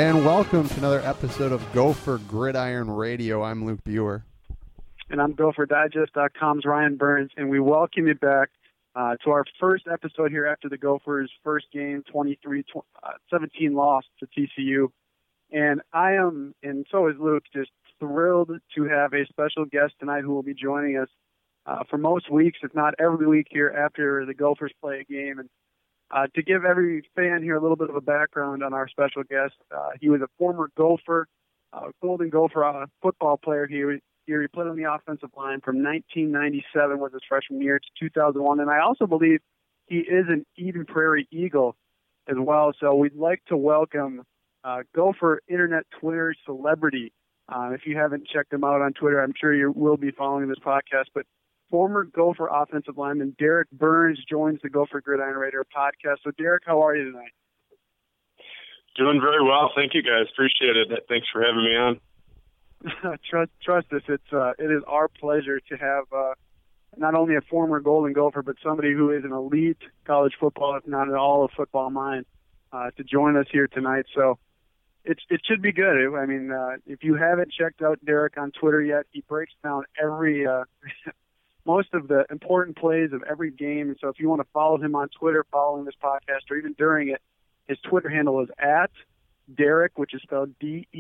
And welcome to another episode of Gopher Gridiron Radio. I'm Luke Buer. And I'm GopherDigest.com's Ryan Burns, and we welcome you back to our first episode here after the Gophers' first game, 23-17 loss to TCU. And I am, and so is Luke, just thrilled to have a special guest tonight who will be joining us for most weeks, if not every week here after the Gophers play a game. And to give every fan here a little bit of a background on our special guest, he was a former Gopher, Golden Gopher football player here. He played on the offensive line from 1997 was his freshman year to 2001. And I also believe he is an Eden Prairie Eagle as well. So we'd like to welcome Gopher Internet Twitter celebrity. If you haven't checked him out on Twitter, I'm sure you will be following this podcast. But former Gopher offensive lineman Derek Burns joins the Gopher Gridiron Radio podcast. So, Derek, how are you tonight? Doing very well. Thank you, guys. Appreciate it. Thanks for having me on. Trust us. It is our pleasure to have not only a former Golden Gopher, but somebody who is an elite college football, if not at all, a football mind, to join us here tonight. So it should be good. I mean, if you haven't checked out Derek on Twitter yet, he breaks down every most of the important plays of every game. And so if you want to follow him on Twitter following this podcast or even during it, his Twitter handle is @Derek, which is spelled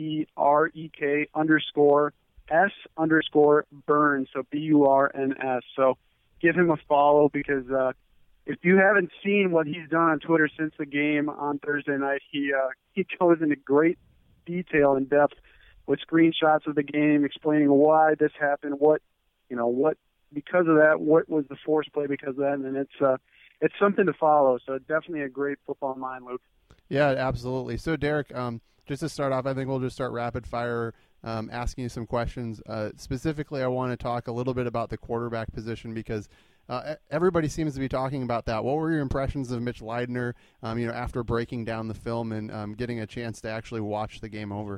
DEREK_S_Burns, so BURNS. So give him a follow because if you haven't seen what he's done on Twitter since the game on Thursday night, he goes into great detail and depth with screenshots of the game, explaining why this happened, what because of that, what was the force play because of that, and it's something to follow. So definitely a great football mind, Luke. Yeah, absolutely. So, Derek, just to start off, I think we'll just start rapid fire, asking you some questions. Specifically, I want to talk a little bit about the quarterback position because everybody seems to be talking about that. What were your impressions of Mitch Leidner, after breaking down the film and getting a chance to actually watch the game over?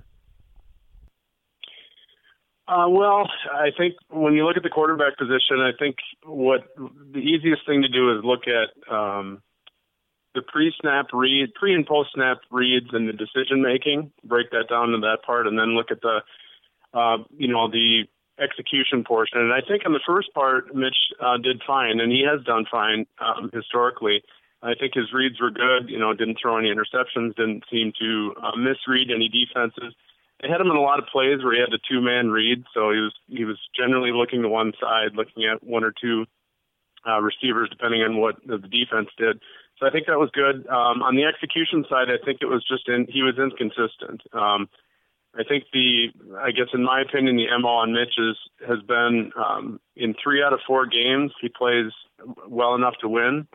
Well, I think when you look at the quarterback position, I think what the easiest thing to do is look at the pre and post-snap reads and the decision-making, break that down to that part, and then look at the execution portion. And I think on the first part, Mitch did fine, and he has done fine historically. I think his reads were good, didn't throw any interceptions, didn't seem to misread any defenses. They had him in a lot of plays where he had a two-man read, so he was generally looking to one side, looking at one or two receivers, depending on what the defense did. So I think that was good. On the execution side, I think it was he was inconsistent. I think I guess in my opinion, the MO on Mitch has been in 3 out of 4 games, he plays well enough to win,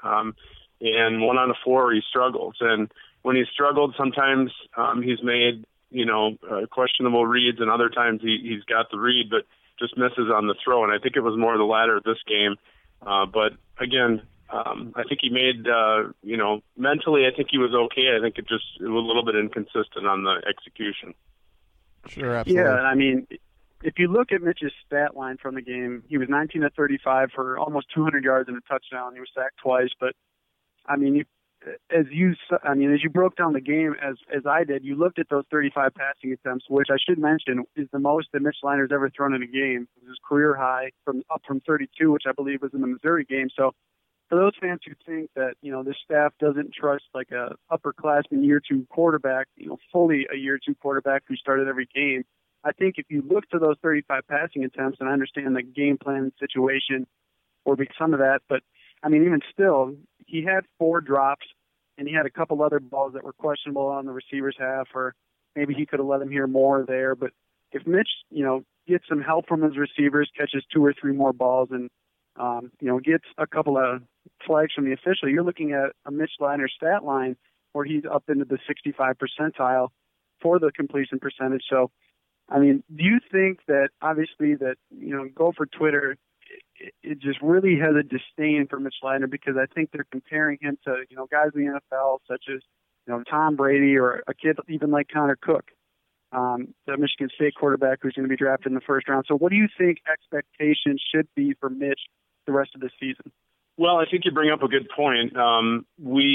and 1 out of 4 he struggles. And when he's struggled, sometimes he's made questionable reads, and other times he's got the read, but just misses on the throw. And I think it was more the latter this game. But again, I think he made, mentally, I think he was okay. I think it was a little bit inconsistent on the execution. Sure, absolutely. Yeah, I mean, if you look at Mitch's stat line from the game, he was 19 of 35 for almost 200 yards and a touchdown. He was sacked twice, but I mean, as you broke down the game as I did, you looked at those 35 passing attempts, which I should mention is the most that Mitch Leidner's ever thrown in a game. It was his career high up from 32, which I believe was in the Missouri game. So for those fans who think that, this staff doesn't trust like a upperclassman year 2 quarterback, fully a year 2 quarterback who started every game, I think if you look to those 35 passing attempts, and I understand the game plan situation or some of that, but I mean, even still, he had 4 drops, and he had a couple other balls that were questionable on the receiver's half, or maybe he could have let him hear more there. But if Mitch, gets some help from his receivers, catches 2 or 3 more balls, and gets a couple of flags from the official, you're looking at a Mitch Leidner stat line where he's up into the 65 percentile for the completion percentage. So, I mean, do you think that obviously that, Gopher Twitter, it just really has a disdain for Mitch Leidner because I think they're comparing him to, guys in the NFL such as, Tom Brady or a kid even like Connor Cook, the Michigan State quarterback who's going to be drafted in the first round. So what do you think expectations should be for Mitch the rest of the season? Well, I think you bring up a good point. We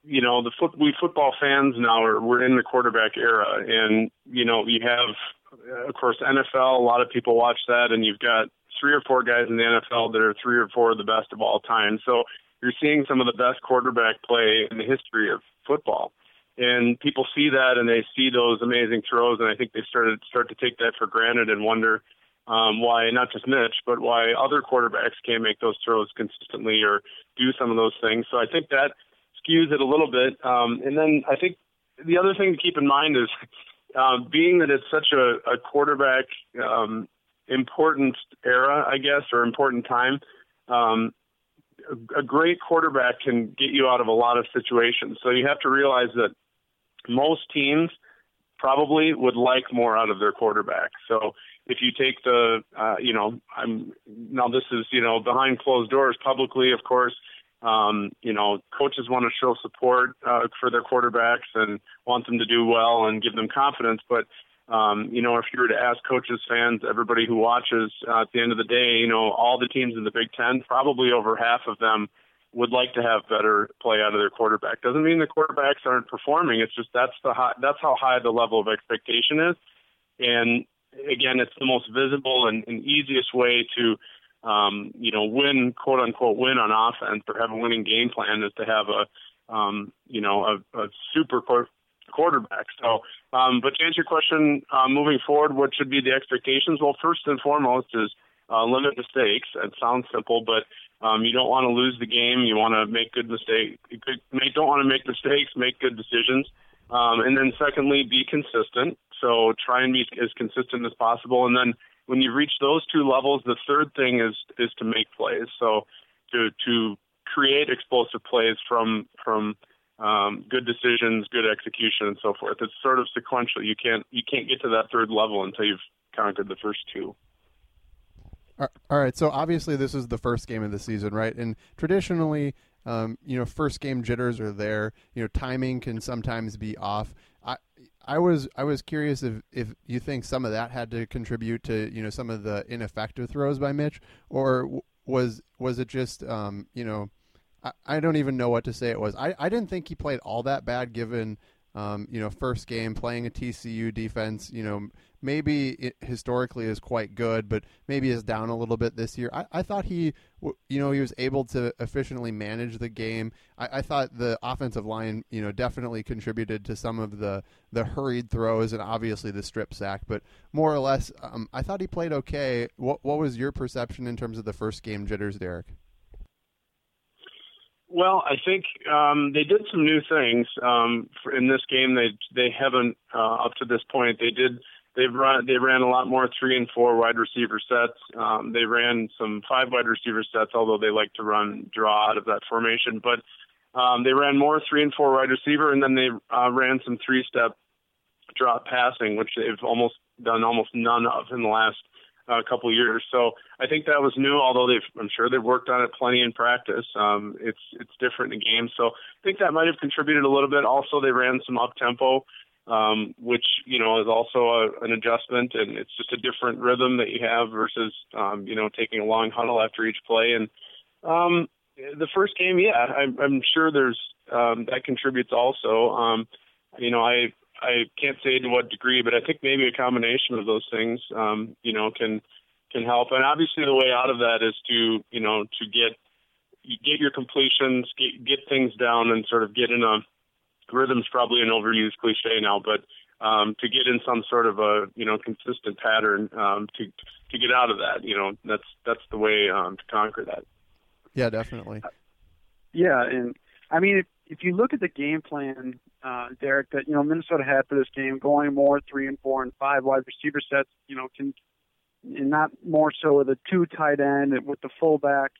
we football fans now we're in the quarterback era, and you have, of course, NFL. A lot of people watch that, and you've got 3 or 4 guys in the NFL that are 3 or 4 of the best of all time. So you're seeing some of the best quarterback play in the history of football, and people see that and they see those amazing throws, and I think they start to take that for granted and wonder why not just Mitch, but why other quarterbacks can't make those throws consistently or do some of those things. So I think that skews it a little bit. And then I think the other thing to keep in mind is being that it's such a quarterback important era, I guess, or important time, a great quarterback can get you out of a lot of situations. So you have to realize that most teams probably would like more out of their quarterback. So if you take this is, behind closed doors publicly, of course, coaches want to show support for their quarterbacks and want them to do well and give them confidence. But, if you were to ask coaches, fans, everybody who watches, at the end of the day, all the teams in the Big Ten, probably over half of them would like to have better play out of their quarterback. Doesn't mean the quarterbacks aren't performing. It's just that's how high the level of expectation is. And again, it's the most visible and easiest way to, win, quote unquote, win on offense or have a winning game plan is to have a super quarterback. So, but to answer your question, moving forward, what should be the expectations? Well, first and foremost is limit mistakes. It sounds simple, but you don't want to lose the game. You want to make good mistakes. Don't want to make mistakes. Make good decisions. And then secondly, be consistent. So try and be as consistent as possible. And then when you reach those 2 levels, the third thing is to make plays. So to create explosive plays from good decisions, good execution, and so forth. It's sort of sequential. You can't get to that third level until you've conquered the first 2. All right. So obviously this is the first game of the season, right? And traditionally, first game jitters are there. Timing can sometimes be off. I was curious if you think some of that had to contribute to some of the ineffective throws by Mitch, or was it just I don't even know what to say it was. I didn't think he played all that bad given first game playing a TCU defense, maybe it historically is quite good, but maybe is down a little bit this year. I thought he was able to efficiently manage the game. I thought the offensive line, definitely contributed to some of the hurried throws and obviously the strip sack, but more or less, I thought he played okay. What was your perception in terms of the first game jitters, Derek? Well, I think they did some new things in this game. They haven't up to this point. They ran a lot more 3 and 4 wide receiver sets. They ran some 5 wide receiver sets, although they like to run draw out of that formation. But they ran more 3 and 4 wide receiver, and then they ran some 3-step drop passing, which they've done almost none of in the last couple of years. So I think that was new, although I'm sure they've worked on it plenty in practice. It's different in games. So I think that might have contributed a little bit. Also, they ran some up tempo, which, is also an adjustment, and it's just a different rhythm that you have versus, taking a long huddle after each play. And the first game, I'm sure there's that contributes also. I can't say to what degree, but I think maybe a combination of those things, can help. And obviously the way out of that is to get your completions, get things down and sort of get in a rhythm's probably an overused cliche now, but to get in some sort of a, consistent pattern, to get out of that, that's the way to conquer that. Yeah, definitely. Yeah. And I mean, if you look at the game plan, Derek, that, Minnesota had for this game, going more 3 and 4 and 5 wide receiver sets, and not more so with a 2 tight end with the fullback.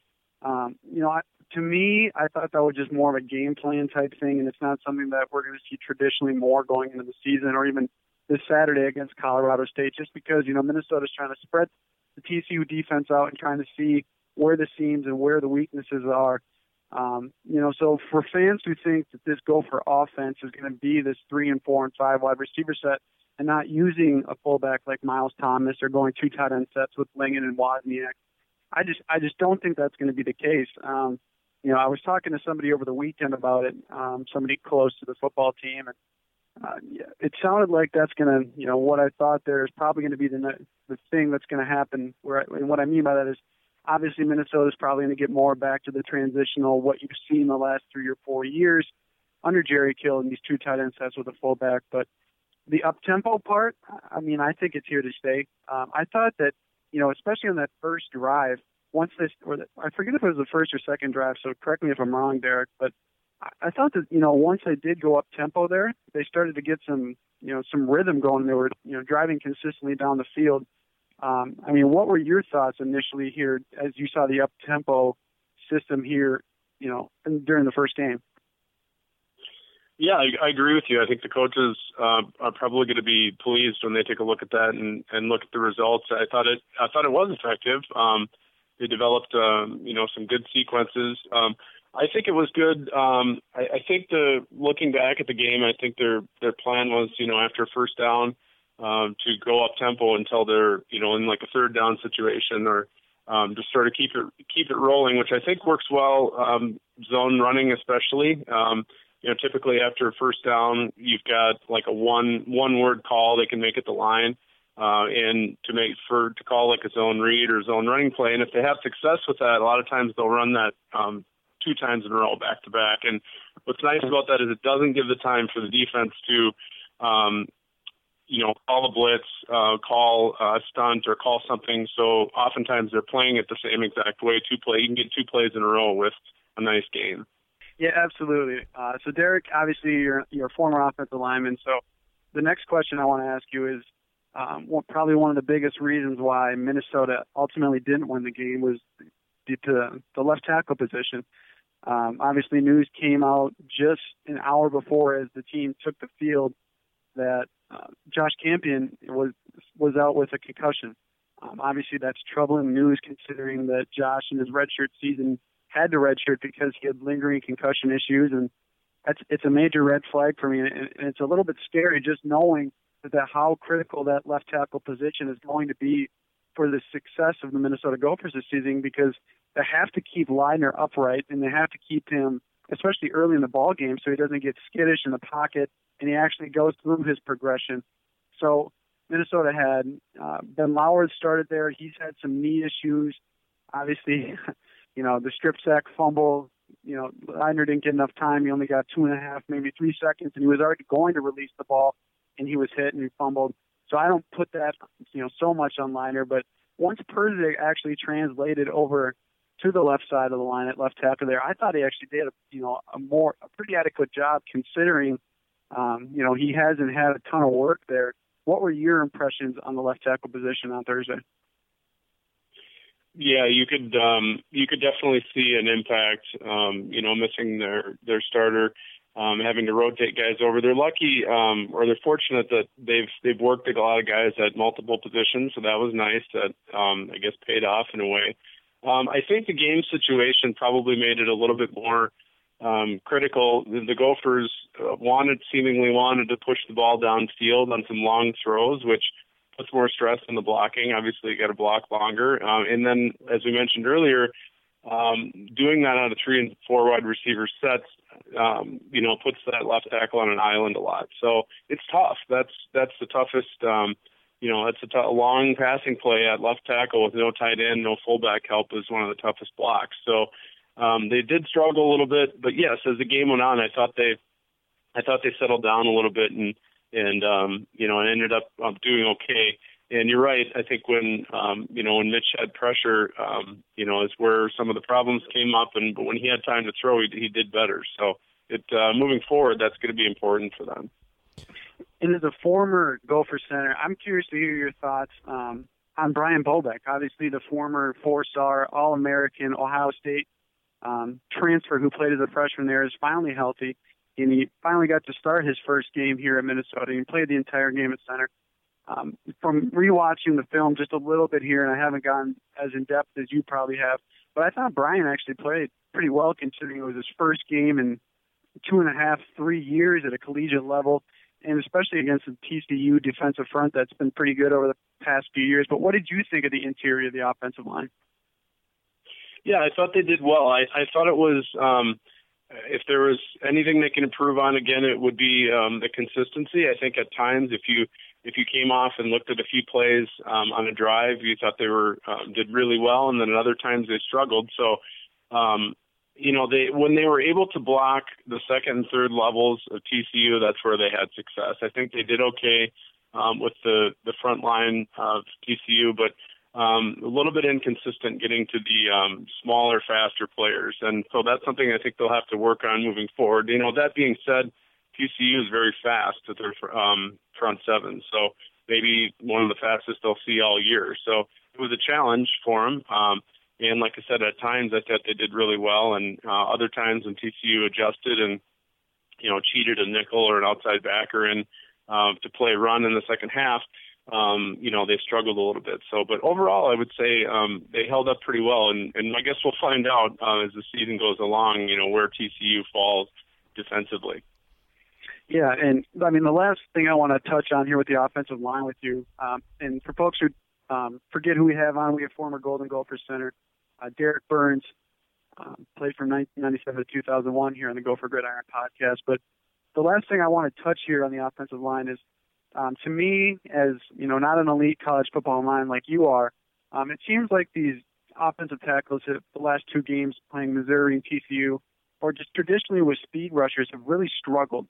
To me, I thought that was just more of a game plan type thing, and it's not something that we're going to see traditionally more going into the season or even this Saturday against Colorado State, just because, Minnesota's trying to spread the TCU defense out and trying to see where the seams and where the weaknesses are. So for fans who think that this Gopher offense is going to be this 3 and 4 and 5 wide receiver set and not using a fullback like Miles Thomas or going 2 tight end sets with Lingen and Wozniak, I just don't think that's going to be the case. I was talking to somebody over the weekend about it, somebody close to the football team, and it sounded like that's going to, what I thought there is probably going to be the thing that's going to happen. And what I mean by that is, obviously Minnesota is probably going to get more back to the transitional, what you've seen the last 3 or 4 years under Jerry Kill and these two tight end sets with a fullback. But the up-tempo part, I think it's here to stay. I thought that, especially on that first drive, I forget if it was the first or second drive, so correct me if I'm wrong, Derek, but I thought that, once they did go up tempo there, they started to get some rhythm going. They were, driving consistently down the field. What were your thoughts initially here as you saw the up tempo system here, during the first game? Yeah, I agree with you. I think the coaches are probably going to be pleased when they take a look at that and look at the results. I thought it was effective. They developed, some good sequences. I think it was good. I think looking back at the game, I think their plan was, after first down, to go up tempo until they're, in like a third down situation, or to sort of keep it rolling, which I think works well. Zone running, especially. Typically after first down, you've got like a one word call they can make at the line, and to call like a zone read or zone running play. And if they have success with that, a lot of times they'll run that 2 times in a row back to back. And what's nice about that is it doesn't give the time for the defense to, call a blitz, call a stunt, or call something. So oftentimes they're playing it the same exact way. You can get 2 plays in a row with a nice game. Yeah, absolutely. So Derek, obviously you're a former offensive lineman. So the next question I want to ask you is, probably one of the biggest reasons why Minnesota ultimately didn't win the game was due to the left tackle position. Obviously, news came out just an hour before as the team took the field that Josh Campion was out with a concussion. Obviously, that's troubling news considering that Josh in his redshirt season had to redshirt because he had lingering concussion issues, and it's a major red flag for me. And it's a little bit scary just knowing that how critical that left tackle position is going to be for the success of the Minnesota Gophers this season, because they have to keep Leidner upright and they have to keep him, especially early in the ball game, so he doesn't get skittish in the pocket and he actually goes through his progression. So Minnesota had Ben Lauer started there. He's had some knee issues. Obviously, the strip sack fumble, Leidner didn't get enough time. He only got 2.5, maybe 3 seconds, and he was already going to release the ball, and he was hit and he fumbled. So I don't put that, so much on Leidner. But once Perzak actually translated over to the left side of the line at left tackle there, I thought he actually did a pretty adequate job considering, he hasn't had a ton of work there. What were your impressions on the left tackle position on Thursday? Yeah, you could definitely see an impact. Missing their starter, having to rotate guys over. They're lucky, or they're fortunate that they've worked a lot of guys at multiple positions, so that was nice. That I guess paid off in a way. I think the game situation probably made it a little bit more critical. The Gophers seemingly wanted to push the ball downfield on some long throws, which puts more stress on the blocking. Obviously, you got to block longer. And then, as we mentioned earlier, doing that on a 3 and 4 wide receiver sets, puts that left tackle on an island a lot. So it's tough. That's the toughest. It's a long passing play at left tackle with no tight end, no fullback help is one of the toughest blocks. So they did struggle a little bit, but yes, as the game went on, I thought they settled down a little bit and ended up doing okay. And you're right. I think when Mitch had pressure, is where some of the problems came up. But when he had time to throw, he did better. So moving forward, that's going to be important for them. And as a former Gopher center, I'm curious to hear your thoughts on Brian Bobeck. Obviously, the former 4-star All-American Ohio State transfer who played as a freshman there is finally healthy. And he finally got to start his first game here at Minnesota. He played the entire game at center. From rewatching the film just a little bit here, and I haven't gone as in-depth as you probably have, but I thought Brian actually played pretty well considering it was his first game in 2.5, 3 years at a collegiate level, and especially against the TCU defensive front that's been pretty good over the past few years. But what did you think of the interior of the offensive line? Yeah, I thought they did well. I thought it was, if there was anything they can improve on, again, it would be the consistency. I think at times if you came off and looked at a few plays on a drive, you thought they were did really well, and then at other times they struggled. So, when they were able to block the second and third levels of TCU, that's where they had success. I think they did okay with the front line of TCU, but a little bit inconsistent getting to the smaller, faster players. And so that's something I think they'll have to work on moving forward. That being said, TCU is very fast at their front seven, so maybe one of the fastest they'll see all year. So it was a challenge for them. And like I said, at times I thought they did really well, and other times when TCU adjusted and, cheated a nickel or an outside backer in to play run in the second half, they struggled a little bit. So, but overall, I would say they held up pretty well, and I guess we'll find out as the season goes along, where TCU falls defensively. Yeah, and I mean, the last thing I want to touch on here with the offensive line with you, and for folks who forget who we have on, we have former Golden Gophers center Derek Burns, played from 1997 to 2001 here on the Gopher Gridiron podcast. But the last thing I want to touch here on the offensive line is, to me, as not an elite college football line like you are, it seems like these offensive tackles have the last two games playing Missouri and TCU, or just traditionally with speed rushers, have really struggled.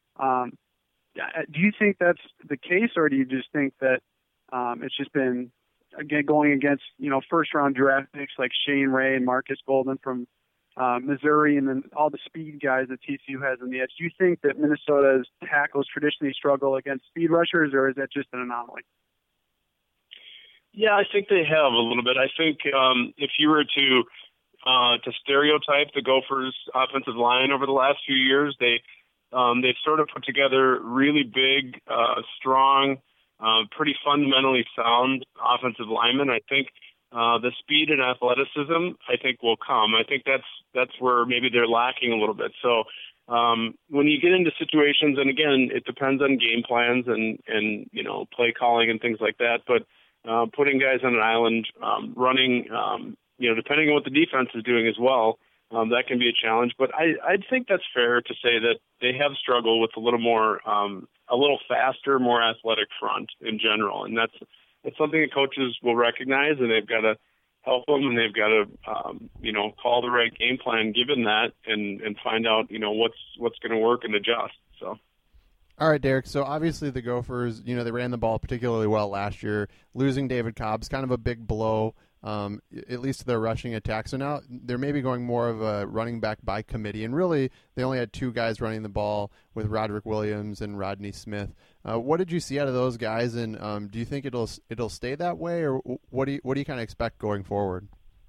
Do you think that's the case, or do you just think that it's just been, again, going against first-round draft picks like Shane Ray and Marcus Golden from Missouri, and then all the speed guys that TCU has on the edge? Do you think that Minnesota's tackles traditionally struggle against speed rushers, or is that just an anomaly? Yeah, I think they have a little bit. I think if you were to stereotype the Gophers' offensive line over the last few years, they've sort of put together really big, strong, pretty fundamentally sound offensive linemen. I think the speed and athleticism, I think, will come. I think that's where maybe they're lacking a little bit. So when you get into situations, and again, it depends on game plans and play calling and things like that, but putting guys on an island, running, depending on what the defense is doing as well, that can be a challenge. But I think that's fair to say that they have struggled with a little faster, more athletic front in general. And it's something that coaches will recognize, and they've got to help them, and they've got to, call the right game plan given that, and find out, what's going to work and adjust. So. All right, Derek. So obviously the Gophers, they ran the ball particularly well last year. Losing David Cobb's kind of a big blow, at least to their rushing attack. So now they're maybe going more of a running back by committee. And really, they only had two guys running the ball with Roderick Williams and Rodney Smith. What did you see out of those guys? And do you think it'll stay that way, or what do you kind of expect going forward?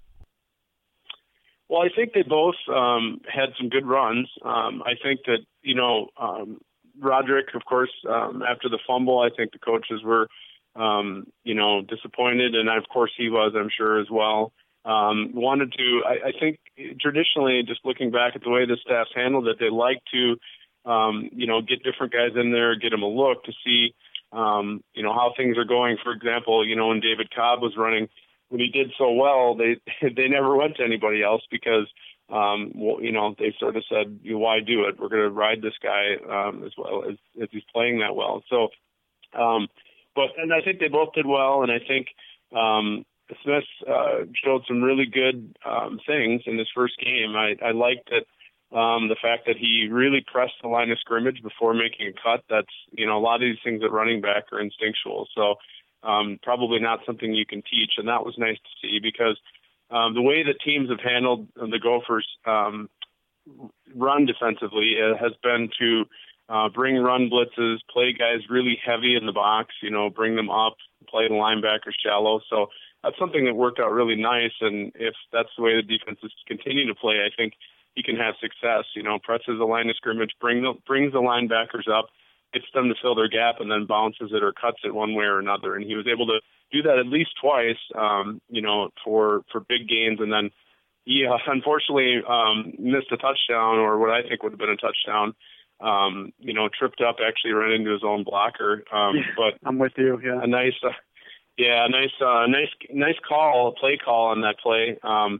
Well, I think they both had some good runs. I think that Roderick, of course, after the fumble, I think the coaches were, disappointed, and of course he was, I'm sure, as well. I think traditionally, just looking back at the way the staff's handled it, they like to, get different guys in there, get them a look to see, how things are going. For example, when David Cobb was running, when he did so well, they never went to anybody else because, they sort of said, why do it? We're going to ride this guy as well as he's playing that well. So, and I think they both did well, and I think Smith showed some really good things in his first game. I liked that the fact that he really pressed the line of scrimmage before making a cut. That's a lot of these things at running back are instinctual, so probably not something you can teach, and that was nice to see because the way that teams have handled the Gophers run defensively has been to bring run blitzes, play guys really heavy in the box, bring them up, play the linebacker shallow. So that's something that worked out really nice. And if that's the way the defenses continue to play, I think he can have success. Presses the line of scrimmage, brings the linebackers up, gets them to fill their gap, and then bounces it or cuts it one way or another. And he was able to do that at least twice, for big gains. And then he unfortunately missed a touchdown, or what I think would have been a touchdown. Tripped up, actually ran into his own blocker. But I'm with you. Yeah, a nice call, play call on that play.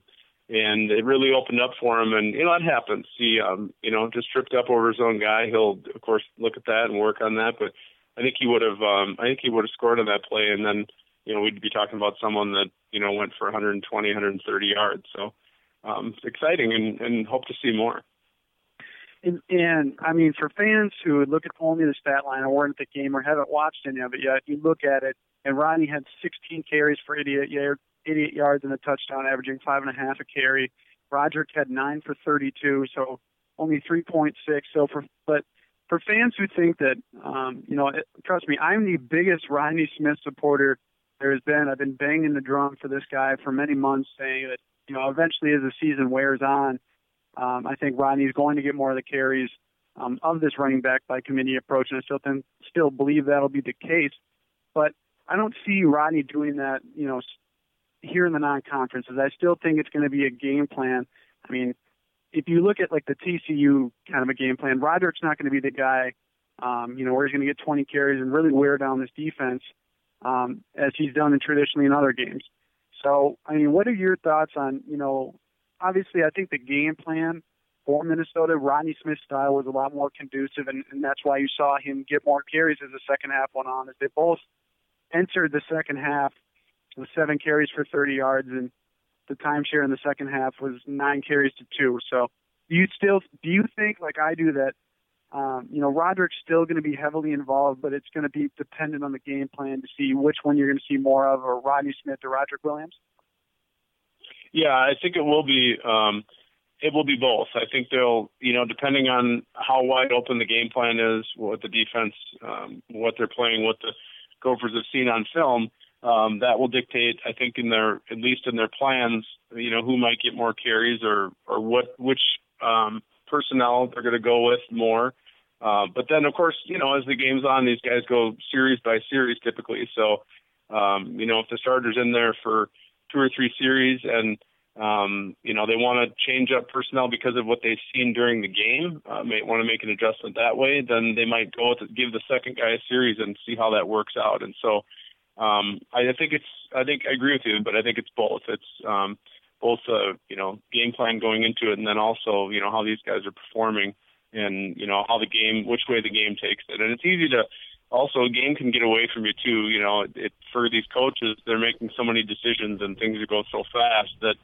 and it really opened up for him. And it happens. He just tripped up over his own guy. He'll of course look at that and work on that, but I think he would have scored on that play, and then we'd be talking about someone that went for 120, 130 yards. So it's exciting, and hope to see more. And I mean, for fans who would look at only the stat line or weren't at the game or haven't watched any of it yet, you look at it, and Rodney had 16 carries for 88 yards and a touchdown, averaging 5.5 a carry. Roderick had 9 for 32, so only 3.6. But for fans who think that, trust me, I'm the biggest Rodney Smith supporter there has been. I've been banging the drum for this guy for many months, saying that, eventually as the season wears on, I think Rodney's going to get more of the carries of this running back by committee approach, and I still believe that'll be the case. But I don't see Rodney doing that, here in the non-conferences. I still think it's going to be a game plan. I mean, if you look at like the TCU kind of a game plan, Roderick's not going to be the guy, where he's going to get 20 carries and really wear down this defense as he's done traditionally in other games. So, I mean, what are your thoughts on, obviously I think the game plan for Minnesota, Rodney Smith's style was a lot more conducive, and that's why you saw him get more carries as the second half went on, as they both entered the second half with 7 carries for 30 yards, and the timeshare in the second half was 9 carries to 2. So do you think, like I do, that Roderick's still going to be heavily involved, but it's going to be dependent on the game plan to see which one you're going to see more of, or Rodney Smith or Roderick Williams? Yeah, I think it will be both. I think they'll, depending on how wide open the game plan is, what the defense, what they're playing, what the Gophers have seen on film, that will dictate, I think, at least in their plans, who might get more carries or which personnel they're going to go with more. But then, of course, as the game's on, these guys go series by series typically. So, if the starter's in there for 2 or 3 series and, they want to change up personnel because of what they've seen during the game, may want to make an adjustment that way, then they might give the second guy a series and see how that works out. And so I think I agree with you, but I think it's both. It's both game plan going into it, and then also, how these guys are performing and, how which way the game takes it. And it's easy to, also, a game can get away from you too. For these coaches, they're making so many decisions and things are going so fast that,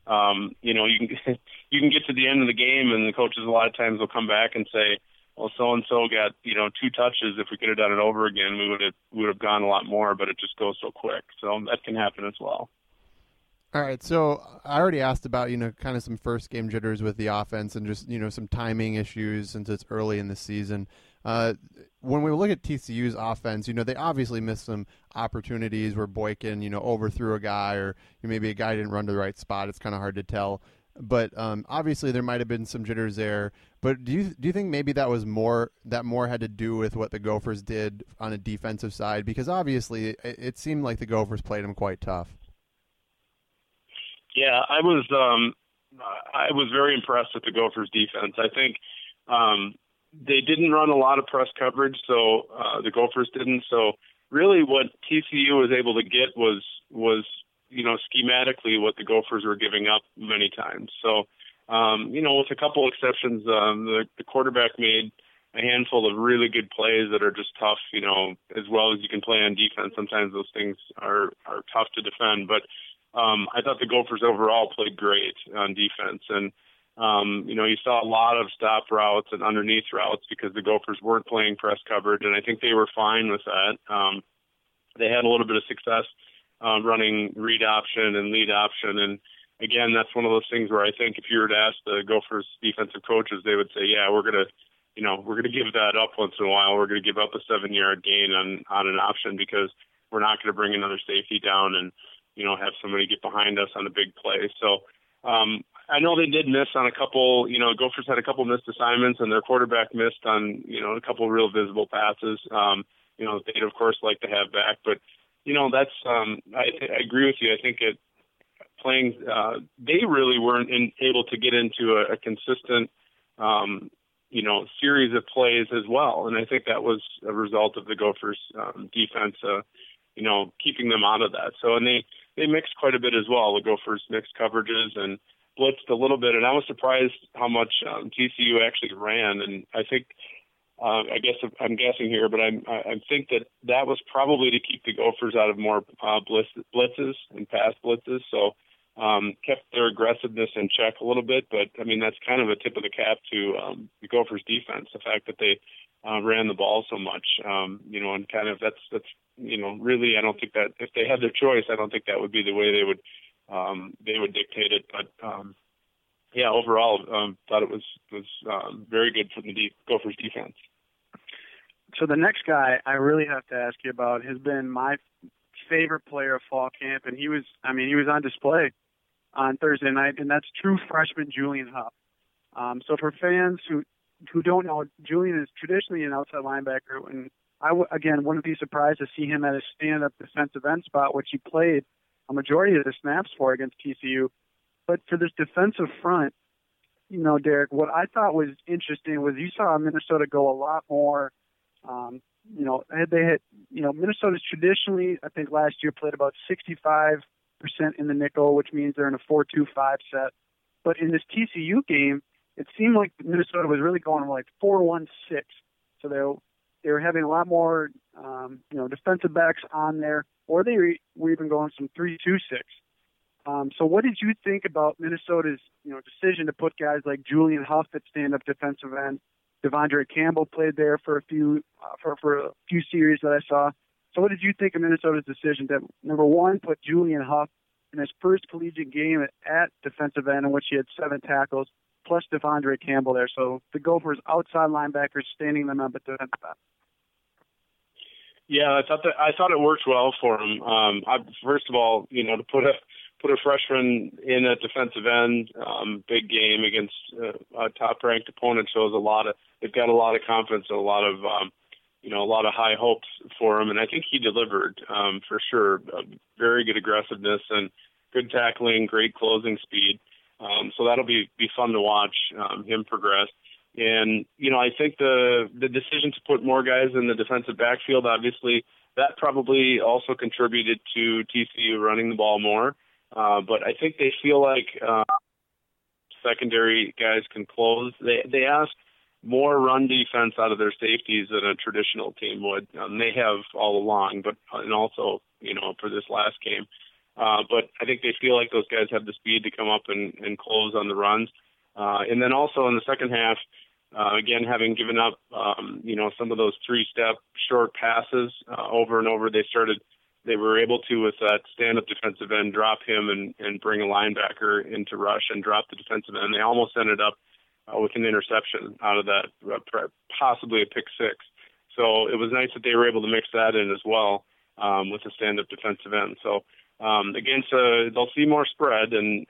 you can get to the end of the game and the coaches a lot of times will come back and say, well, so-and-so got, 2 touches. If we could have done it over again, we would have gone a lot more, but it just goes so quick. So that can happen as well. All right, so I already asked about, kind of some first game jitters with the offense and just, some timing issues since it's early in the season. When we look at TCU's offense, they obviously missed some opportunities where Boykin, overthrew a guy or maybe a guy didn't run to the right spot. It's kind of hard to tell. But obviously there might have been some jitters there. But do you think maybe that more had to do with what the Gophers did on a defensive side? Because obviously it seemed like the Gophers played them quite tough. Yeah, I was very impressed with the Gophers defense. I think they didn't run a lot of press coverage, so the Gophers didn't. So really what TCU was able to get was schematically what the Gophers were giving up many times. So, with a couple exceptions, the quarterback made a handful of really good plays that are just tough, as well as you can play on defense. Sometimes those things are tough to defend. But I thought the Gophers overall played great on defense. And, you saw a lot of stop routes and underneath routes because the Gophers weren't playing press coverage, and I think they were fine with that. They had a little bit of success running read option and lead option. And, again, that's one of those things where I think if you were to ask the Gophers defensive coaches, they would say, yeah, we're going to give that up once in a while. We're going to give up a 7-yard gain on an option because we're not going to bring another safety down and, have somebody get behind us on a big play. So I know they did miss on a couple, Gophers had a couple missed assignments and their quarterback missed on, a couple real visible passes, they'd of course like to have back. But, that's, I agree with you. I think they really weren't able to get into a consistent, series of plays as well. And I think that was a result of the Gophers defense, keeping them out of that. So, and they mixed quite a bit as well. The Gophers mixed coverages and, blitzed a little bit, and I was surprised how much TCU actually ran. And I think, I guess I'm guessing here, but I think that was probably to keep the Gophers out of more blitzes and pass blitzes. So kept their aggressiveness in check a little bit. But I mean, that's kind of a tip of the cap to the Gophers defense, the fact that they ran the ball so much. And kind of that's really, I don't think that if they had their choice, I don't think that would be the way they would dictate it. But yeah, overall, thought it was very good from the Gophers defense. So the next guy I really have to ask you about has been my favorite player of fall camp, and he was on display on Thursday night, and that's true freshman Julian Huff. So for fans who don't know, Julian is traditionally an outside linebacker, and I wouldn't be surprised to see him at a stand-up defensive end spot, which he played a majority of the snaps for against TCU. But for this defensive front, Derek, what I thought was interesting was you saw Minnesota go a lot more. Minnesota's traditionally, I think last year, played about 65% in the nickel, which means they're in a 4-2-5 set. But in this TCU game, it seemed like Minnesota was really going like 4-1-6. So they were having a lot more, defensive backs on there, or they were even going some 3-2-6. So what did you think about Minnesota's, decision to put guys like Julian Huff at stand-up defensive end? Devondre Campbell played there for a few series that I saw. So what did you think of Minnesota's decision to, number one, put Julian Huff in his first collegiate game at defensive end, in which he had 7 tackles, plus Devondre Campbell there? So the Gophers outside linebackers standing them up at defensive end. Yeah, I thought it worked well for him. First of all, to put a freshman in a defensive end, big game against a top-ranked opponent shows they've got a lot of confidence and a lot of high hopes for him, and I think he delivered for sure. Very good aggressiveness and good tackling, great closing speed. So that'll be fun to watch him progress. And I think the decision to put more guys in the defensive backfield, obviously, that probably also contributed to TCU running the ball more. But I think they feel like secondary guys can close. They ask more run defense out of their safeties than a traditional team would. They have all along, and also for this last game. But I think they feel like those guys have the speed to come up and close on the runs. And then also in the second half, again, having given up some of those 3-step short passes over and over, they were able to, with that stand-up defensive end, drop him and bring a linebacker into rush and drop the defensive end. They almost ended up with an interception out of that, possibly a pick 6. So it was nice that they were able to mix that in as well with the stand-up defensive end. So they'll see more spread, and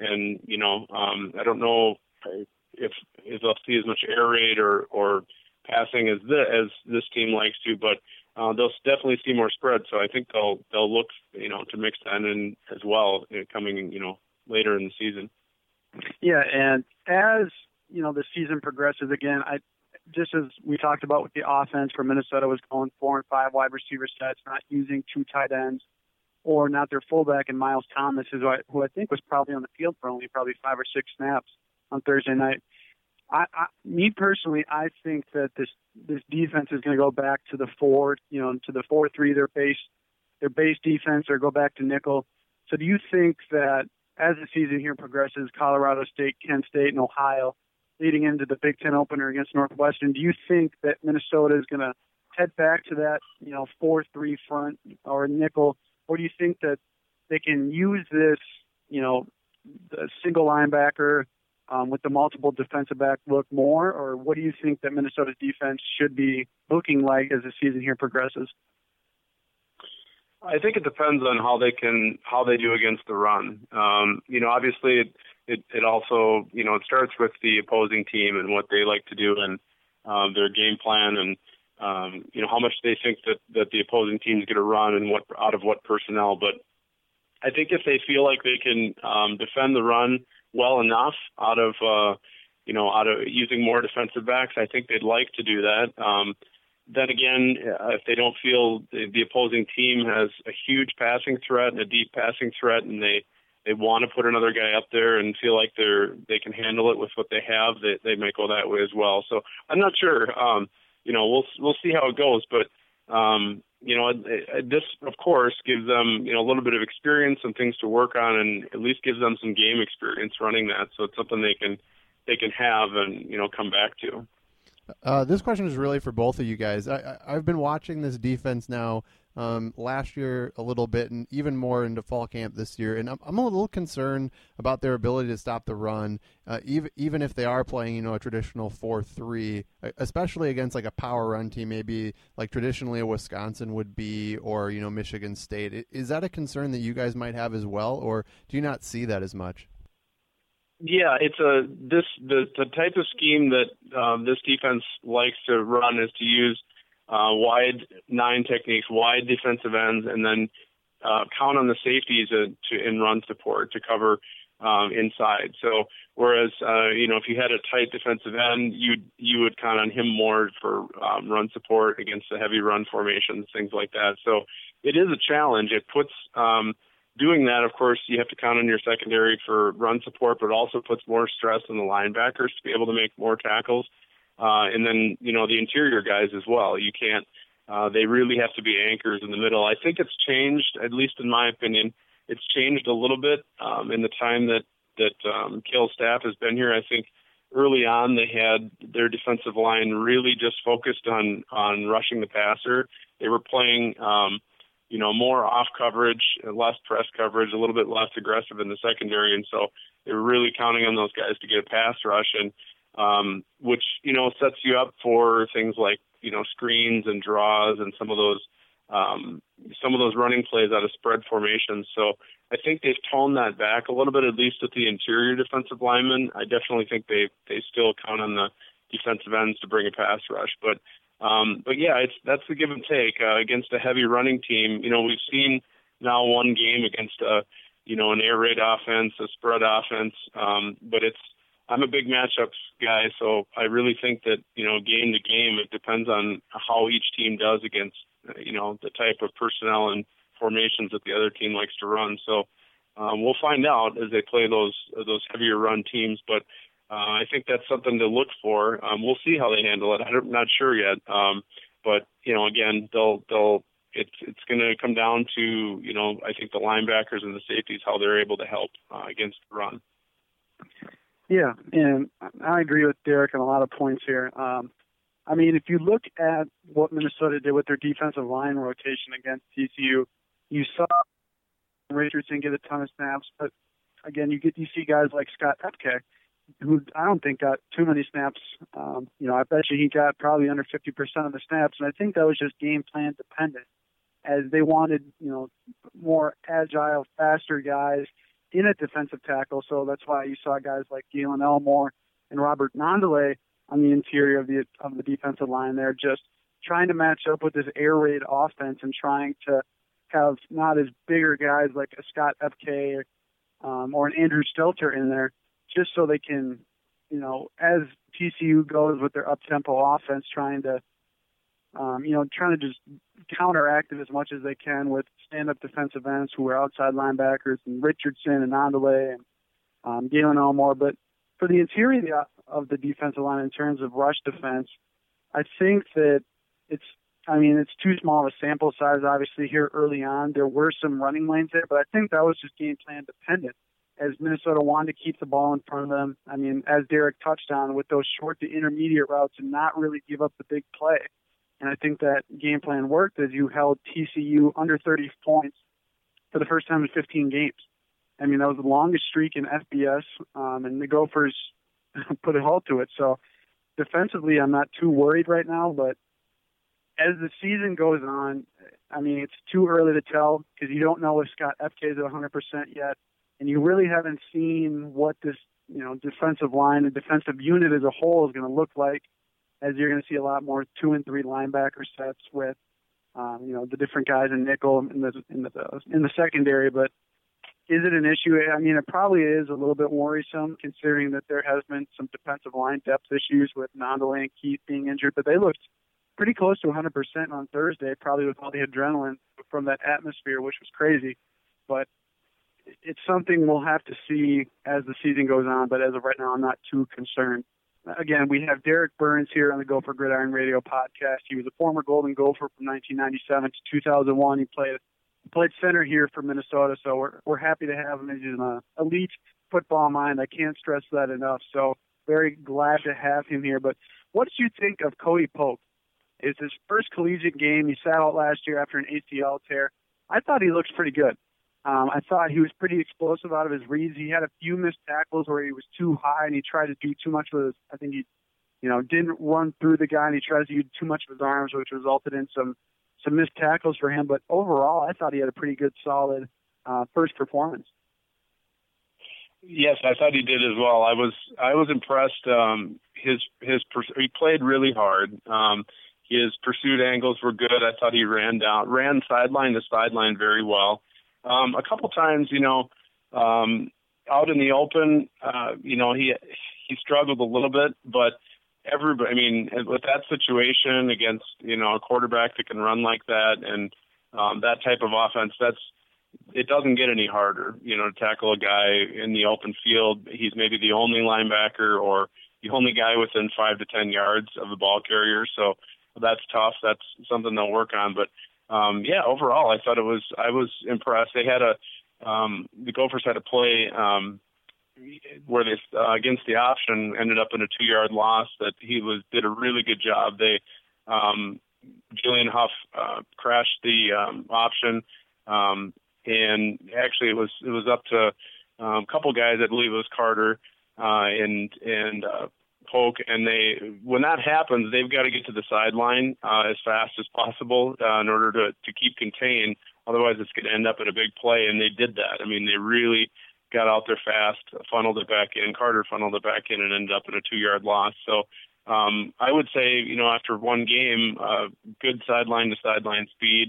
I don't know if they'll see as much air raid or passing as this team likes to, but they'll definitely see more spread. So I think they'll look to mix that in as well coming later in the season. Yeah, and as the season progresses, again, just as we talked about with the offense for Minnesota was going 4 and 5 wide receiver sets, not using 2 tight ends, or not their fullback and Miles Thomas, who I think was probably on the field for only probably 5 or 6 snaps on Thursday night. Me personally, I think that this defense is going to go back to the 4-3, their base defense, or go back to nickel. So do you think that as the season here progresses, Colorado State, Kent State, and Ohio, leading into the Big Ten opener against Northwestern, do you think that Minnesota is going to head back to that 4-3 front or nickel, or do you think that they can use this the single linebacker with the multiple defensive back look more, or what do you think that Minnesota's defense should be looking like as the season here progresses? I think it depends on how they do against the run. Obviously it also, it starts with the opposing team and what they like to do and their game plan and, how much they think that the opposing team is going to run and out of what personnel. But I think if they feel like they can defend the run well enough out of using more defensive backs, I think they'd like to do that. Then again, if they don't feel the opposing team has a huge passing threat and a deep passing threat, and they want to put another guy up there and feel like they can handle it with what they have, they might go that way as well. So I'm not sure. We'll see how it goes, but this of course gives them a little bit of experience and things to work on, and at least gives them some game experience running that. So it's something they can have and come back to. This question is really for both of you guys. I've been watching this defense now last year a little bit and even more into fall camp this year, and I'm a little concerned about their ability to stop the run, even if they are playing a traditional 4-3, especially against like a power run team, maybe like traditionally a Wisconsin would be, or Michigan State. Is that a concern that you guys might have as well, or do you not see that as much? Yeah, it's the type of scheme that this defense likes to run is to use wide 9 techniques, wide defensive ends, and then count on the safeties in run support to cover inside. So whereas if you had a tight defensive end, you would count on him more for run support against the heavy run formations, things like that. So it is a challenge. It puts doing that, of course, you have to count on your secondary for run support, but also puts more stress on the linebackers to be able to make more tackles. And then, the interior guys as well. You can't, they really have to be anchors in the middle. I think it's changed, at least in my opinion, it's changed a little bit in the time that Cale's staff has been here. I think early on they had their defensive line really just focused on rushing the passer. They were playing, more off coverage, less press coverage, a little bit less aggressive in the secondary. And so they were really counting on those guys to get a pass rush, and which, sets you up for things like, screens and draws and some of those running plays out of spread formations. So I think they've toned that back a little bit, at least with the interior defensive linemen. I definitely think they still count on the defensive ends to bring a pass rush. But yeah, that's the give and take against a heavy running team. We've seen now one game against an air raid offense, a spread offense, but I'm a big matchups guy, so I really think that game to game it depends on how each team does against the type of personnel and formations that the other team likes to run. So we'll find out as they play those heavier run teams, but I think that's something to look for. We'll see how they handle it. I'm not sure yet. But again, it's going to come down to, I think the linebackers and the safeties, how they're able to help against the run. Yeah, and I agree with Derek on a lot of points here. If you look at what Minnesota did with their defensive line rotation against TCU, you saw Richardson get a ton of snaps, but again, you see guys like Scott Epke, who I don't think got too many snaps. I bet you he got probably under 50% of the snaps, and I think that was just game plan dependent, as they wanted, more agile, faster guys in a defensive tackle. So that's why you saw guys like Galen Elmore and Robert Nondale on the interior of the defensive line there, just trying to match up with this air raid offense and trying to have not as bigger guys like a Scott Epke or an Andrew Stelter in there, just so they can, as TCU goes with their up-tempo offense, trying to just counteract it as much as they can with stand-up defensive ends who are outside linebackers, and Richardson and Nondale and Galen Elmore. But for the interior of the defensive line in terms of rush defense, I think that it's too small of a sample size, obviously, here early on. There were some running lanes there, but I think that was just game plan dependent, as Minnesota wanted to keep the ball in front of them. As Derek touched on, with those short to intermediate routes and not really give up the big play. And I think that game plan worked, as you held TCU under 30 points for the first time in 15 games. That was the longest streak in FBS, and the Gophers put a halt to it. So defensively, I'm not too worried right now, but as the season goes on, it's too early to tell, because you don't know if Scott Epke is at 100% yet, and you really haven't seen what this defensive line and defensive unit as a whole is going to look like, as you're going to see a lot more 2 and 3 linebacker sets with the different guys in nickel in the secondary. But is it an issue? It probably is a little bit worrisome, considering that there has been some defensive line depth issues with Nondale and Keith being injured, but they looked pretty close to 100% on Thursday, probably with all the adrenaline from that atmosphere, which was crazy. But it's something we'll have to see as the season goes on, but as of right now, I'm not too concerned. Again, we have Derek Burns here on the Gopher Gridiron Radio podcast. He was a former Golden Gopher from 1997 to 2001. He played center here for Minnesota, so we're happy to have him. He's an elite football mind. I can't stress that enough. So very glad to have him here. But what did you think of Cody Polk? It's his first collegiate game. He sat out last year after an ACL tear. I thought he looked pretty good. I thought he was pretty explosive out of his reads. He had a few missed tackles where he was too high and he tried to do too much with his, I think he, didn't run through the guy and he tried to use too much of his arms, which resulted in some missed tackles for him. But overall, I thought he had a pretty good, solid first performance. Yes, I thought he did as well. I was impressed. He played really hard. His pursuit angles were good. I thought he ran sideline to sideline very well. A couple times, out in the open, he struggled a little bit, but everybody, with that situation against, a quarterback that can run like that and that type of offense, it doesn't get any harder, to tackle a guy in the open field. He's maybe the only linebacker or the only guy within 5 to 10 yards of the ball carrier. So that's tough. That's something they'll work on. But overall, I was impressed. They had the Gophers had a play where they against the option ended up in a 2-yard loss that he did a really good job. They Julian Huff crashed the option, and actually it was up to a couple guys. I believe it was Carter and Polk, and when that happens, they've got to get to the sideline as fast as possible in order to keep contained. Otherwise, it's going to end up in a big play, and they did that. They really got out there fast, funneled it back in. Carter funneled it back in and ended up in a 2-yard loss. So I would say, after one game, good sideline to sideline speed,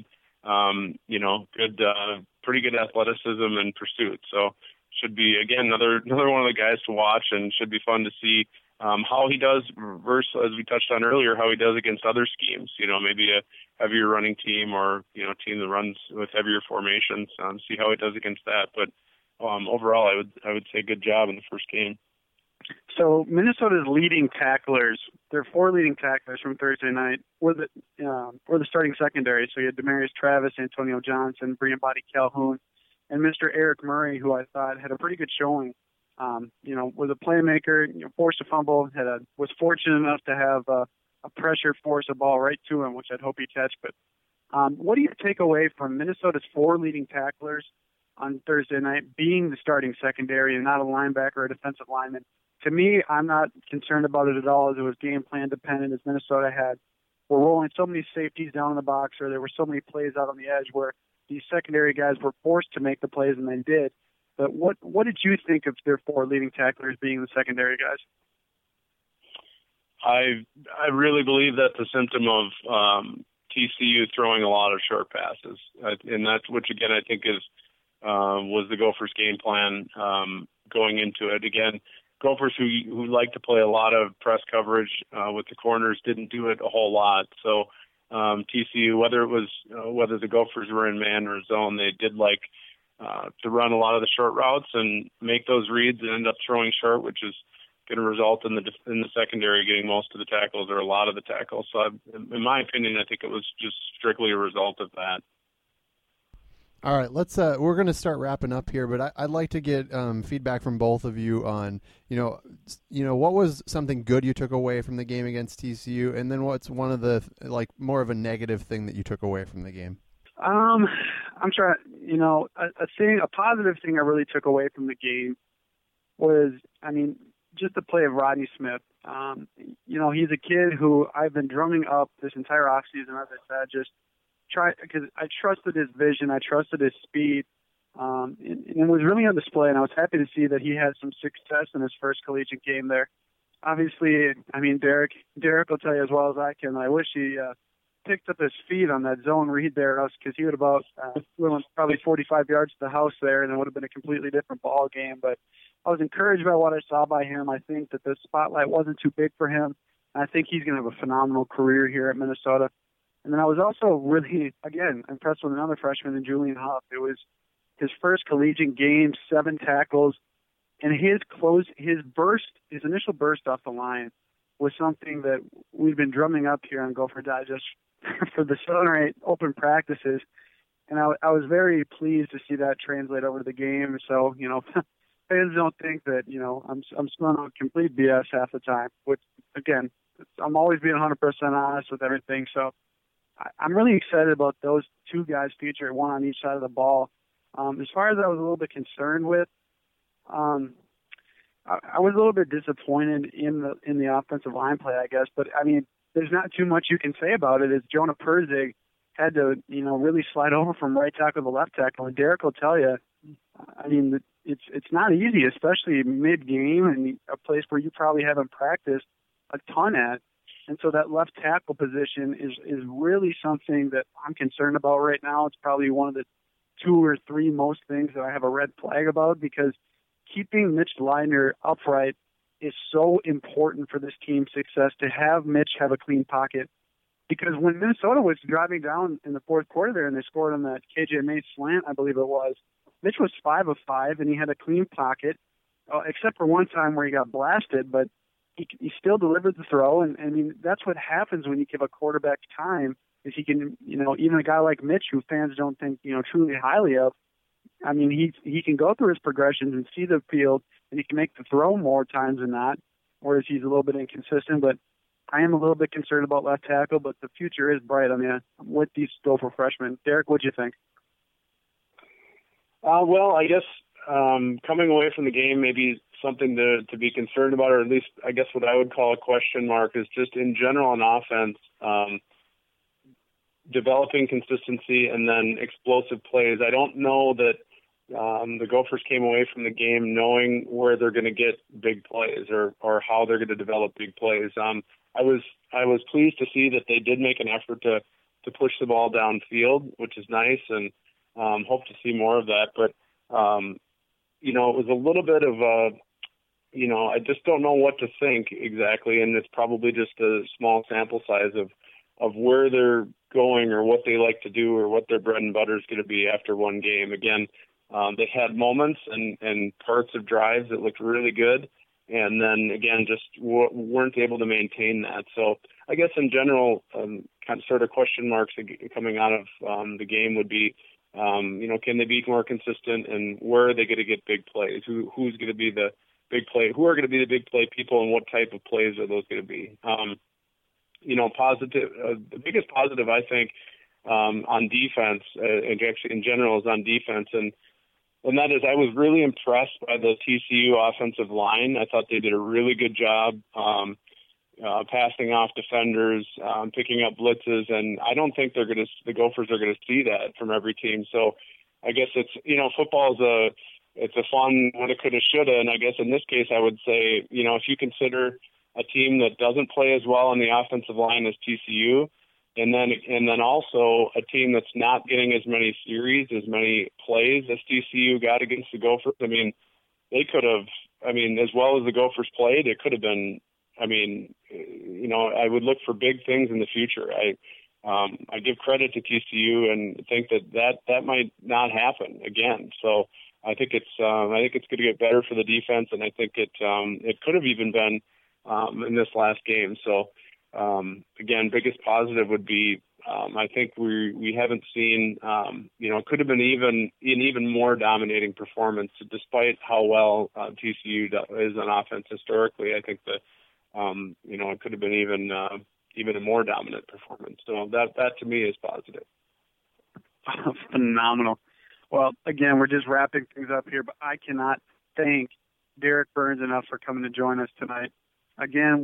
good, pretty good athleticism and pursuit. So should be, again, another one of the guys to watch, and should be fun to see how he does versus, as we touched on earlier, how he does against other schemes, maybe a heavier running team or, a team that runs with heavier formations, see how he does against that. But overall, I would say good job in the first game. So Minnesota's leading tacklers, their 4 leading tacklers from Thursday night were the starting secondary. So you had Demarius Travis, Antonio Johnson, Brian Body Calhoun, and Mr. Eric Murray, who I thought had a pretty good showing. Was a playmaker, forced a fumble, was fortunate enough to have a pressure force a ball right to him, which I'd hope he catch. But what do you take away from Minnesota's 4 leading tacklers on Thursday night being the starting secondary and not a linebacker or a defensive lineman? To me, I'm not concerned about it at all, as it was game plan dependent, as Minnesota were rolling so many safeties down in the box, or there were so many plays out on the edge where these secondary guys were forced to make the plays, and they did. But what did you think of their 4 leading tacklers being the secondary guys? I really believe that's a symptom of TCU throwing a lot of short passes, and that's which again I think was the Gophers' game plan going into it. Again, Gophers who like to play a lot of press coverage with the corners didn't do it a whole lot. So TCU, whether the Gophers were in man or zone, they did like to run a lot of the short routes and make those reads and end up throwing short, which is going to result in the secondary getting most of the tackles or a lot of the tackles. So in my opinion, I think it was just strictly a result of that. All right, we're going to start wrapping up here, but I'd like to get feedback from both of you on, what was something good you took away from the game against TCU, and then what's one of the, more of a negative thing that you took away from the game? I'm trying, a positive thing I really took away from the game was, just the play of Rodney Smith. He's a kid who I've been drumming up this entire offseason, as I said, because I trusted his vision, I trusted his speed, and it was really on display, and I was happy to see that he had some success in his first collegiate game there. Obviously, Derek will tell you as well as I can, I wish he picked up his feet on that zone read there, because he would about probably 45 yards to the house there, and it would have been a completely different ball game. But I was encouraged by what I saw by him. I think that the spotlight wasn't too big for him. I think he's going to have a phenomenal career here at Minnesota. And then I was also really, again, impressed with another freshman in Julian Huff. It was his first collegiate game, 7 tackles, and his initial burst off the line was something that we've been drumming up here on Gopher Digest for the 7 or 8 open practices. And I was very pleased to see that translate over to the game. So, fans don't think that, I'm spilling out complete BS half the time, which, again, I'm always being 100% honest with everything. So I'm really excited about those 2 guys featured, one on each side of the ball. As far as I was a little bit concerned with, I was a little bit disappointed in the offensive line play, I guess. But, I mean, there's not too much you can say about it. As Jonah Perzig had to, really slide over from right tackle to left tackle. And Derek will tell you, I mean, it's not easy, especially mid-game and a place where you probably haven't practiced a ton at. And so that left tackle position is really something that I'm concerned about right now. It's probably one of the 2 or 3 most things that I have a red flag about, because keeping Mitch Leidner upright is so important for this team's success, to have Mitch have a clean pocket. Because when Minnesota was driving down in the fourth quarter there and they scored on that KJ Mays slant, I believe it was, Mitch was 5 of 5 and he had a clean pocket, except for one time where he got blasted, but he still delivered the throw. And I mean, that's what happens when you give a quarterback time, is he can, even a guy like Mitch, who fans don't think, truly highly of, I mean, he can go through his progressions and see the field, and he can make the throw more times than not, whereas he's a little bit inconsistent. But I am a little bit concerned about left tackle, but the future is bright. I mean, I'm with these Gopher freshmen. Derek, what do you think? Well, I guess coming away from the game, maybe something to be concerned about, or at least I guess what I would call a question mark, is just in general on offense, developing consistency and then explosive plays. I don't know that the Gophers came away from the game knowing where they're going to get big plays or how they're going to develop big plays. I was pleased to see that they did make an effort to push the ball downfield, which is nice, and hope to see more of that. But it was a little bit of I just don't know what to think exactly, and it's probably just a small sample size of where they're going or what they like to do or what their bread and butter is going to be after one game. Again, they had moments and parts of drives that looked really good, and then again just weren't able to maintain that. So I guess in general, kind of sort of question marks coming out of the game would be, can they be more consistent, and where are they going to get big plays? Who's going to be the big play? Who are going to be the big play people, and what type of plays are those going to be? Positive. The biggest positive, I think, on defense, and actually in general, is on defense, and that is I was really impressed by the TCU offensive line. I thought they did a really good job passing off defenders, picking up blitzes, and I don't think the Gophers are going to see that from every team. So I guess it's football is it's a fun woulda, coulda, shoulda, and I guess in this case I would say if you consider a team that doesn't play as well on the offensive line as TCU, and then also a team that's not getting as many series, as many plays as TCU got against the Gophers. I mean, they could have. I mean, as well as the Gophers played, it could have been. I mean, I would look for big things in the future. I give credit to TCU and think that might not happen again. So I think it's going to get better for the defense, and I think it could have even been in this last game. So again, biggest positive would be I think we haven't seen it could have been an even more dominating performance despite how well TCU is on offense historically. I think that it could have been even a more dominant performance. So that to me is positive. Phenomenal. Well, again, we're just wrapping things up here, but I cannot thank Derek Burns enough for coming to join us tonight. Again,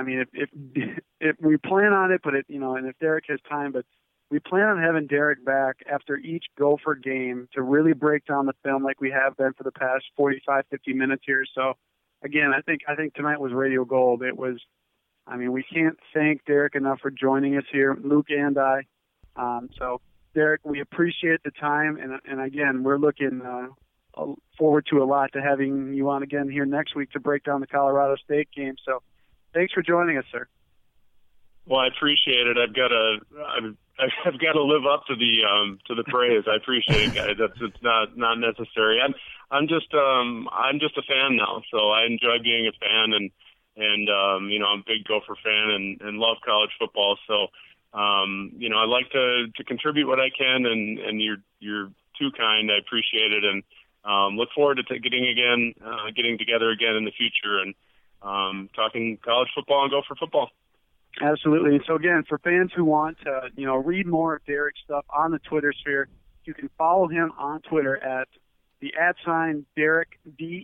if we plan on it, but and if Derek has time, but we plan on having Derek back after each Gopher game to really break down the film like we have been for the past 45, 50 minutes here. So again, I think tonight was radio gold. It was, we can't thank Derek enough for joining us here, Luke and I. So Derek, we appreciate the time, and again, we're looking forward to a lot to having you on again here next week to break down the Colorado State game. So thanks for joining us, sir. Well, I appreciate it. I've got to live up to the praise. I appreciate it, guys. It's not necessary. I'm just a fan now, so I enjoy being a fan, and I'm a big Gopher fan and love college football. So I like to contribute what I can, and you're too kind. I appreciate it, and look forward to getting together again in the future and talking college football and Gopher football. Absolutely. So again, for fans who want to, read more of Derek's stuff on the Twitter sphere, you can follow him on Twitter at the @ Derek,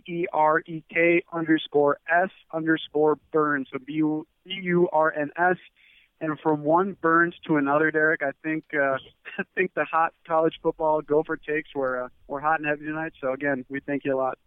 DEREK_S_Burns, so BURNS. And from one Burns to another, Derek, I think the hot college football Gopher takes were hot and heavy tonight. So again, we thank you a lot.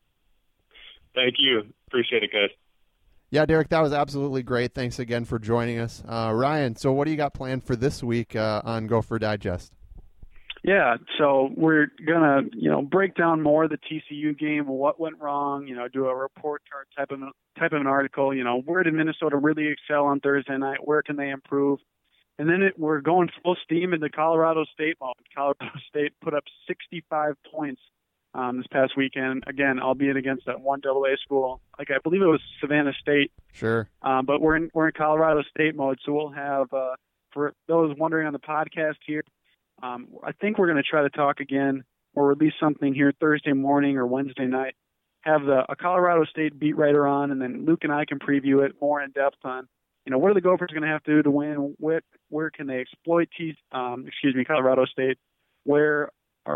Thank you. Appreciate it, guys. Yeah, Derek, that was absolutely great. Thanks again for joining us. Ryan, so what do you got planned for this week on Gopher Digest? Yeah, so we're gonna, break down more of the TCU game, what went wrong, do a report card type of an article, where did Minnesota really excel on Thursday night, where can they improve? And then we're going full steam into Colorado State mode. Colorado State put up 65 points this past weekend, again, albeit against that one AA school. Like, I believe it was Savannah State. Sure. But we're in Colorado State mode, so we'll have, for those wondering on the podcast here, I think we're going to try to talk again or release something here Thursday morning or Wednesday night. Have a Colorado State beat writer on, and then Luke and I can preview it more in depth on, what are the Gophers going to have to do to win? Where can they exploit Colorado State? Where's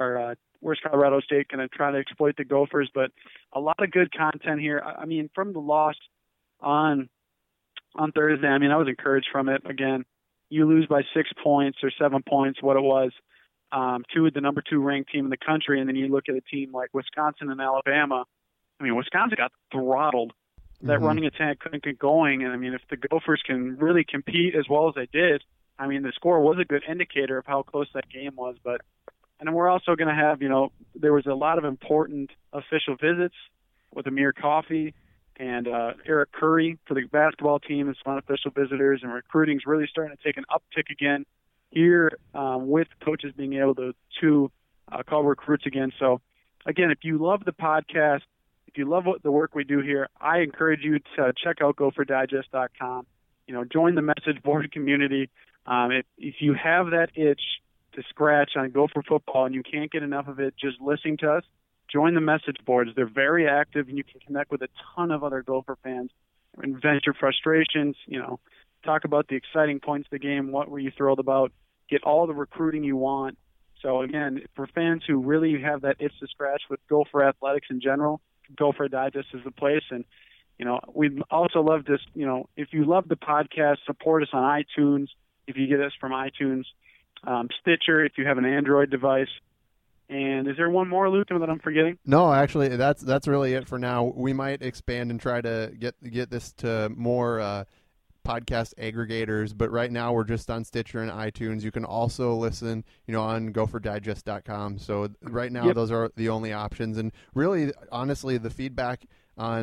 Colorado State going to try to exploit the Gophers? But a lot of good content here. I mean, from the loss on Thursday, I was encouraged from it. Again, you lose by 6 points or 7 points, what it was, to the number 2 ranked team in the country, and then you look at a team like Wisconsin and Alabama. Wisconsin got throttled. That running attack couldn't get going, and if the Gophers can really compete as well as they did, the score was a good indicator of how close that game was. And then we're also going to have, there was a lot of important official visits with Amir Coffey and Eric Curry for the basketball team as unofficial visitors, and recruiting's really starting to take an uptick again here with coaches being able to call recruits again. So, again, if you love the podcast, if you love the work we do here, I encourage you to check out GopherDigest.com. Join the message board community. If you have that itch to scratch on Gopher football and you can't get enough of it just listening to us, join the message boards. They're very active, and you can connect with a ton of other Gopher fans and vent your frustrations, talk about the exciting points of the game, what were you thrilled about, get all the recruiting you want. So, again, for fans who really have that itch to scratch with Gopher athletics in general, Gopher Digest is the place. And, we'd also love this, if you love the podcast, support us on iTunes. If you get us from iTunes, Stitcher, if you have an Android device. And is there one more, Luke, that I'm forgetting? No, actually, that's really it for now. We might expand and try to get this to more podcast aggregators, but right now we're just on Stitcher and iTunes. You can also listen, on GopherDigest.com. So right now, Those are the only options. And really, honestly, the feedback on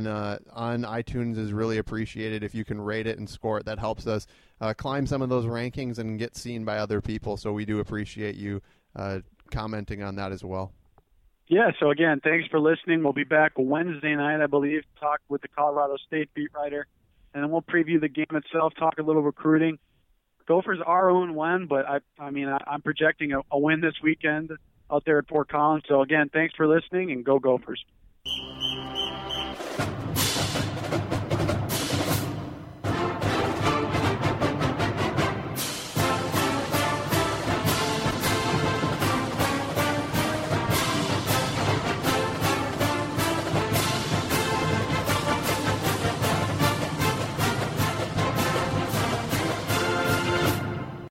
iTunes is really appreciated. If you can rate it and score it, that helps us climb some of those rankings and get seen by other people. So we do appreciate you commenting on that as well. Yeah, so again, thanks for listening. We'll be back Wednesday night, I believe, talk with the Colorado State beat writer, and then we'll preview the game itself, talk a little recruiting. Gophers are 0-1, but I'm projecting a win this weekend out there at Fort Collins. So again, thanks for listening, and go Gophers.